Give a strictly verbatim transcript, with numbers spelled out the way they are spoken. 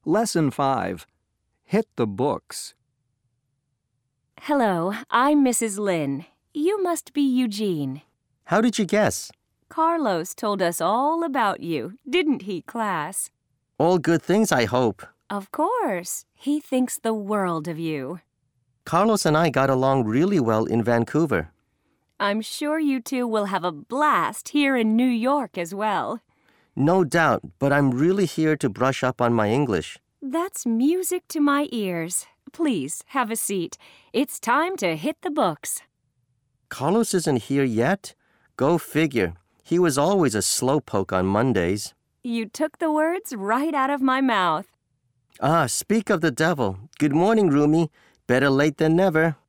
Lesson five. Hit the books. Hello, I'm Missus Lin. You must be Eugene. How did you guess? Carlos told us all about you, didn't he, class? All good things, I hope. Of course. He thinks the world of you. Carlos and I got along really well in Vancouver. I'm sure you two will have a blast here in New York as well. No doubt, but I'm really here to brush up on my English. That's music to my ears. Please, have a seat. It's time to hit the books. Carlos isn't here yet? Go figure. He was always a slowpoke on Mondays. You took the words right out of my mouth. Ah, speak of the devil. Good morning, Rumi. Better late than never.